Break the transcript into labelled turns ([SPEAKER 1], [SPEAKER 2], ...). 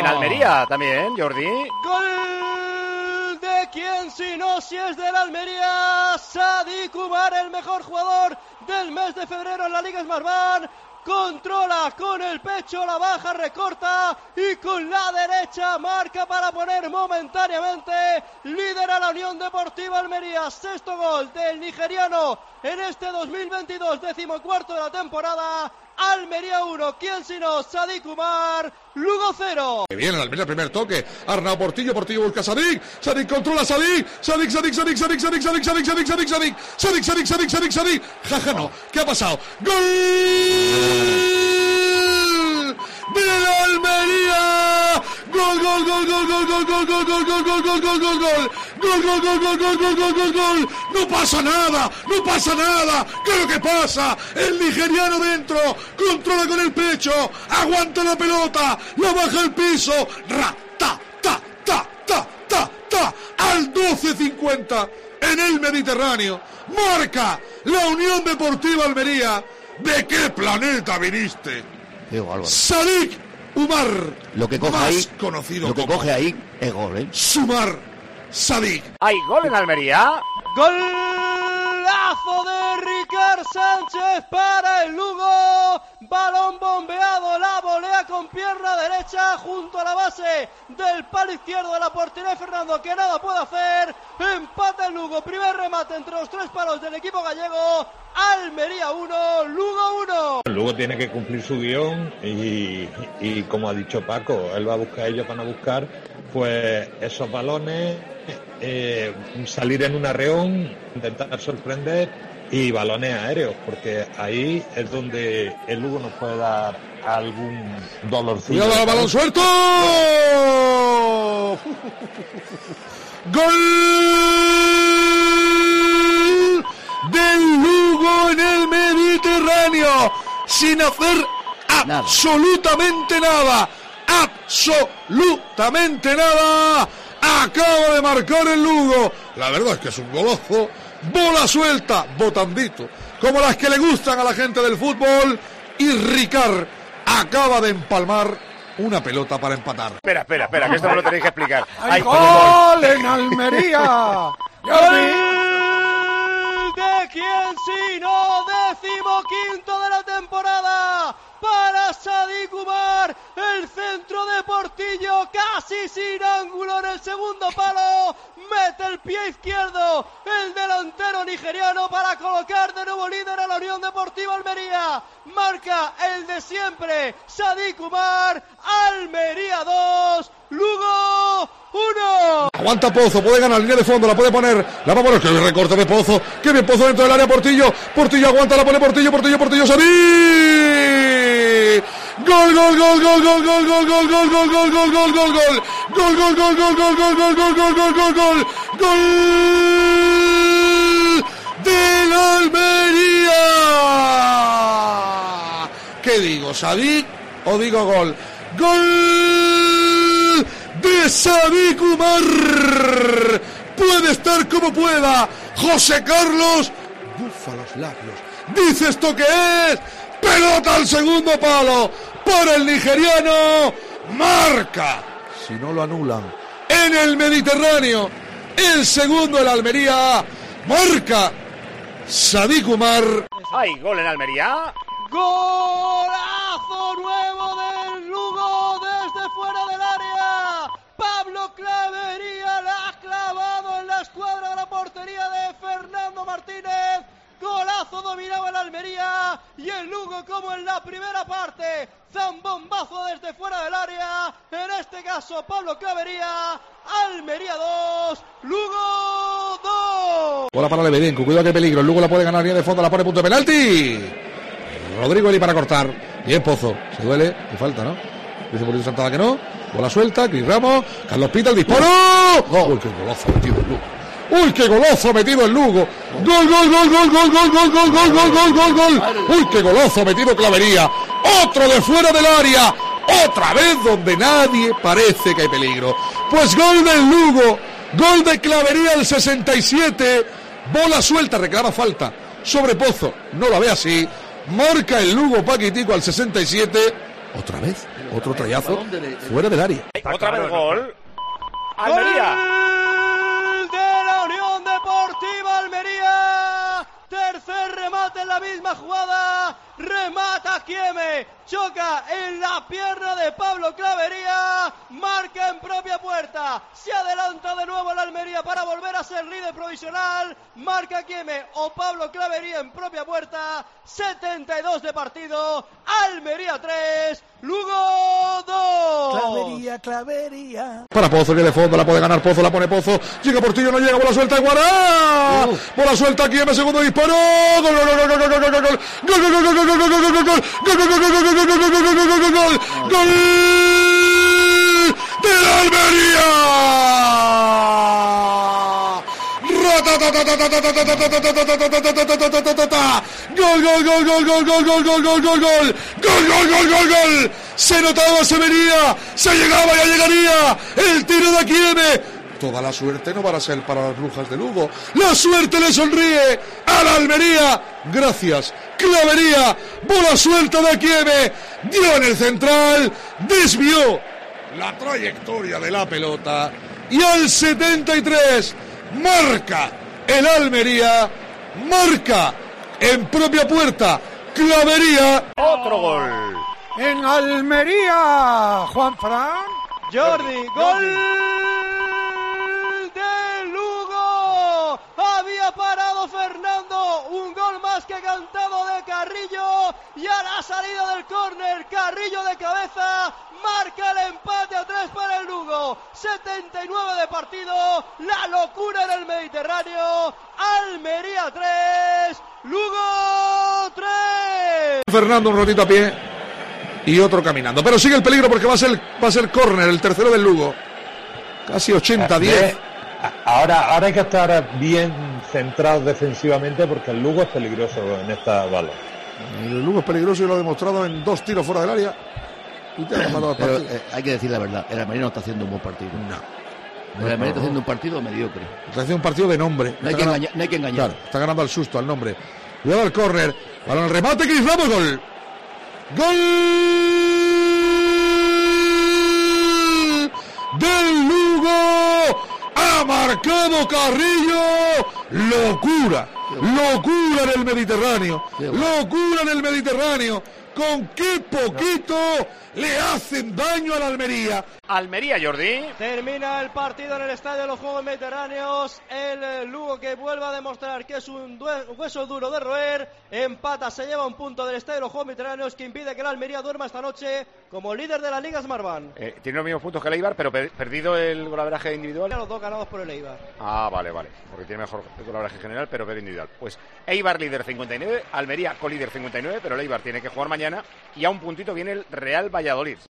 [SPEAKER 1] en Almería también, Jordi.
[SPEAKER 2] ¡Gol! ¿De quién si no? Si es del Almería. Sadik Umar, el mejor jugador del mes de febrero en la Liga Smartbank. Controla con el pecho, la baja, recorta y con la derecha marca para poner momentáneamente líder a la Unión Deportiva Almería. Sexto gol del nigeriano en este 2022, 14º de la temporada. Almería 1, ¿quién si no? Sadik Umar, Lugo 0.
[SPEAKER 3] Bien, el Almería, primer toque. Arnau Portillo busca a Sadik. Sadik controla a Sadik. Sadik. Jaja, no. ¿Qué ha pasado? ¡Gol! ¡De la Almería! ¡Gol! No pasa nada. Claro que pasa. El nigeriano dentro. Controla con el pecho. Aguanta la pelota. La baja al piso. Al 12:50 en el Mediterráneo. Marca la Unión Deportiva Almería. ¿De qué planeta viniste? Sadik Umar.
[SPEAKER 4] Lo que coge
[SPEAKER 3] más
[SPEAKER 4] ahí,
[SPEAKER 3] conocido
[SPEAKER 4] lo que
[SPEAKER 3] como
[SPEAKER 4] coge ahí es gol, ¿eh?
[SPEAKER 3] Sumar Sadik.
[SPEAKER 1] ¿Hay gol en Almería?
[SPEAKER 2] Golazo de Ricard Sánchez para el Lugo. Balón bombeado, la volea con pierna derecha junto a la base del palo izquierdo de la portería de Fernando, que nada puede hacer. Empata el Lugo, primer remate entre los tres palos del equipo gallego. Almería 1, Lugo 1.
[SPEAKER 5] El Lugo tiene que cumplir su guión y como ha dicho Paco, él va a buscar, ellos van a buscar pues esos balones, salir en un arreón, intentar sorprender y balones aéreos, porque ahí es donde el Lugo nos puede dar algún dolorcillo.
[SPEAKER 3] ¡Cuidado al balón suelto! ¡Gol del Lugo en el Mediterráneo! Sin hacer absolutamente nada. Absolutamente nada. Acaba de marcar el Lugo. La verdad es que es un golazo. Bola suelta, botandito, como las que le gustan a la gente del fútbol. Y Ricard acaba de empalmar una pelota para empatar.
[SPEAKER 1] Espera, que esto me lo tenéis que explicar.
[SPEAKER 6] ¡Hay gol en Almería!
[SPEAKER 2] ¡Gol de quién si no! 15º de la temporada para Sadik Umar. El centro de Portillo casi sin ángulo en el segundo palo. Mete el pie izquierdo el delantero nigeriano para colocar de nuevo líder a la Unión Deportiva Almería. Marca el de siempre, Sadik Umar. Almería 2, Lugo 1.
[SPEAKER 3] Aguanta Pozo, puede ganar línea de fondo, la puede poner, la va a poner, que recorte de Pozo, que bien Pozo dentro del área, Portillo aguanta, la pone Portillo, Sadik. Gol de la Almería. ¿Qué digo, Sadik o digo gol? Gol de Sadik Umar. Puede estar como pueda. José Carlos bufa los labios. Dice esto que es pelota al segundo palo para el nigeriano. Marca, si no lo anulan, en el Mediterráneo. El segundo en la Almería. Marca Sadik Umar.
[SPEAKER 1] ¿Hay gol en Almería?
[SPEAKER 2] Golazo nuevo del Lugo desde fuera del área. Pablo Clavería la ha clavado en la escuadra de la portería de Fernando Martínez. Golazo dominaba el Almería y el Lugo, como en la primera parte, zambombazo desde fuera del área. En este caso Pablo Clavería. Almería 2, Lugo 2.
[SPEAKER 3] Bola para Lebedenko, cuidado que peligro. El Lugo la puede ganar, línea de fondo, la pone punto de penalti. Rodrigo Eli para cortar. Bien Pozo, se duele, y falta, ¿no? Dice Polito Santana que no. Bola suelta, Cris Ramos, Carlos Pita, el disparo. ¡Gol! ¡Qué golazo metido el Lugo! ¡Uy, qué golazo metido el Lugo! ¡Gol! ¡Uy, qué golazo metido Clavería! ¡Otro de fuera del área! ¡Otra vez donde nadie parece que hay peligro! Pues gol del Lugo, gol de Clavería el 67. Bola suelta, reclama falta sobre Pozo, no la ve así. Marca el Lugo Paquitico al 67. Otra vez, otro trayazo fuera del área.
[SPEAKER 1] Otra vez gol. Almería.
[SPEAKER 2] ¡Gol de la Unión Deportiva Almería! Tercer remate en la misma jugada. Remata Kieme. Choca en la pierna de Pablo Clavería. Marca en propia puerta. Se adelanta de nuevo el Almería para volver a ser líder provisional. Marca Kieme o Pablo Clavería en propia puerta. 72 de partido. Almería 3. Lugo 2.
[SPEAKER 6] Clavería.
[SPEAKER 3] Para Pozo, que de fondo la puede ganar Pozo, la pone Pozo. Llega Portillo, no llega, bola suelta, Guará. Bola suelta, Kieme, segundo disparo. Gol, gol, gol, gol, gol, gol, gol, gol, gol de Almería. Gol, gol, gol, gol, gol, gol, gol, gol, gol, gol, gol, gol, gol, gol, gol. Se notaba, se venía, se llegaba, ya llegaría. El tiro de Kieme. Toda la suerte no va a ser para las brujas de Lugo. La suerte le sonríe a la Almería. Gracias, Clavería. Bola suelta de Kieme. Dio en el central. Desvió la trayectoria de la pelota. Y al 73 marca el Almería. Marca en propia puerta Clavería.
[SPEAKER 1] Otro gol.
[SPEAKER 6] En Almería, Juan Fran.
[SPEAKER 2] Jordi, gol de Lugo. Había parado Fernando, un gol más que cantado de Carrillo y a la salida del córner, Carrillo de cabeza, marca el empate a 3 para el Lugo. 79 de partido, la locura en el Mediterráneo. Almería 3, Lugo 3.
[SPEAKER 3] Fernando un ratito a pie y otro caminando, pero sigue el peligro porque va a ser córner, el tercero del Lugo. Casi 80-10.
[SPEAKER 5] Ahora hay que estar bien centrados defensivamente porque el Lugo es peligroso en esta bala.
[SPEAKER 3] El Lugo es peligroso y lo ha demostrado en 2 tiros fuera del área. Y te ha matado el
[SPEAKER 4] Pero
[SPEAKER 3] partido.
[SPEAKER 4] hay que decir la verdad, el Almería no está haciendo un buen partido. El Almería está haciendo un partido mediocre.
[SPEAKER 3] Está haciendo un partido de nombre.
[SPEAKER 4] No hay que engañar.
[SPEAKER 3] Claro, está ganando al susto, al nombre. Cuidado al córner. Para el remate, Cris Ramos, gol. ¡Gol del Lugo! ¡Ha marcado Carrillo! ¡Locura! ¡Locura en el Mediterráneo! ¡Locura en el Mediterráneo! ¿Con qué poquito le hacen daño a la Almería?
[SPEAKER 1] Almería, Jordi.
[SPEAKER 2] Termina el partido en el Estadio de los Juegos Mediterráneos. El Lugo, que vuelve a demostrar que es un hueso duro de roer, empata, se lleva un punto del Estadio de los Juegos Mediterráneos que impide que la Almería duerma esta noche como líder de la Liga Smartbank.
[SPEAKER 1] Tiene los mismos puntos que el Eibar, pero perdido el golaveraje individual.
[SPEAKER 2] Los dos ganados por el Eibar.
[SPEAKER 1] Ah, vale, porque tiene mejor golaveraje general, pero peor individual. Pues Eibar líder 59, Almería colíder 59, pero el Eibar tiene que jugar mañana y a un puntito viene el Real Valladolid.